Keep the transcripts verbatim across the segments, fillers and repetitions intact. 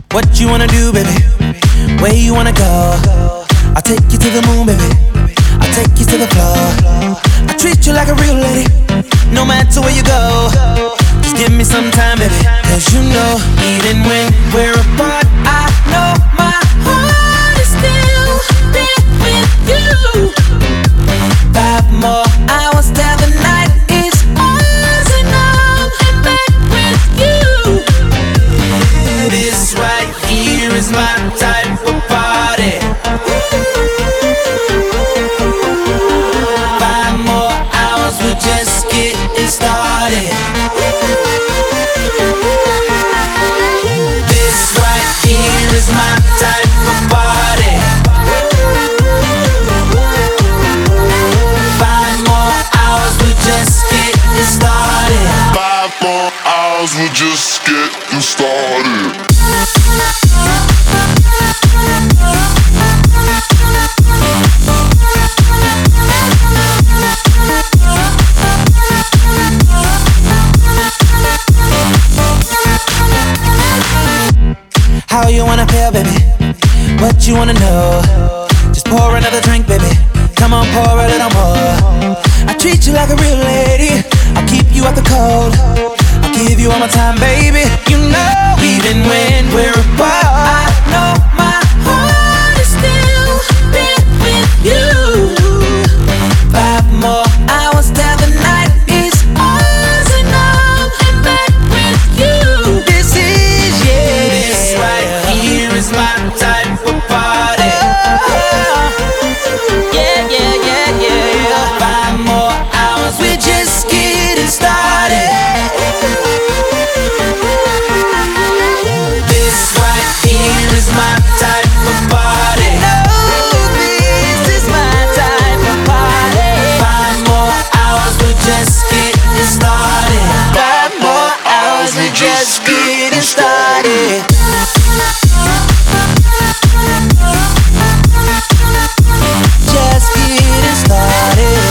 What you wanna do, baby? Where you wanna go? I'll take you to the moon, baby. I'll take you to the floor. I treat you like a real lady, no matter where you go. Just give me some time, baby. Cause you know, even when we're apart, I know my heart is still there with you. Five more hours till the night is ours, and I'm back with you. This right here is my type of party. Five more hours, we're just getting started. This right here is my type of party. Five more hours, we're just getting started. Five more hours, we're just getting started. How you wanna feel, baby? What you wanna know? Just pour another drink, baby. Come on, pour a little more. I treat you like a real lady. I'll keep you out the cold. I'll give you all my time, baby. You know, even when we're apart, I know my heart is still there with you. Five more hours till the night is ours, and I'm back with you. This is, yeah, this right here is my type of party. Yeah, yeah, yeah, yeah. Five more hours, we're just getting started. This right here is my type of party. No, this is my type of party. Five more hours, we're just getting started. Five more hours, we're just getting started. Just getting started.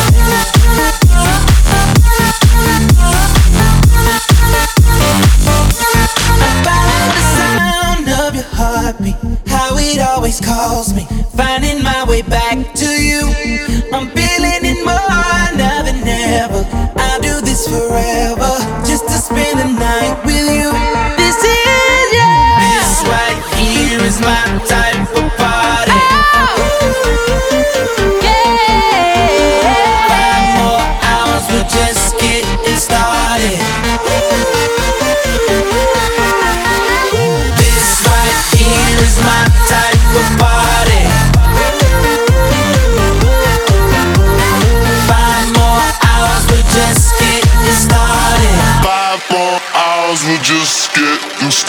I follow the sound of your heartbeat, how it always calls me, finding my way back to you. I'm feeling it more now than ever. I'll do this forever, just to spend the night with you. This is, yeah, this right here is my type of party. Five more hours, we're just getting started. This right here is my type of party. Five more hours, we're just getting started. Five more hours, we're just getting started.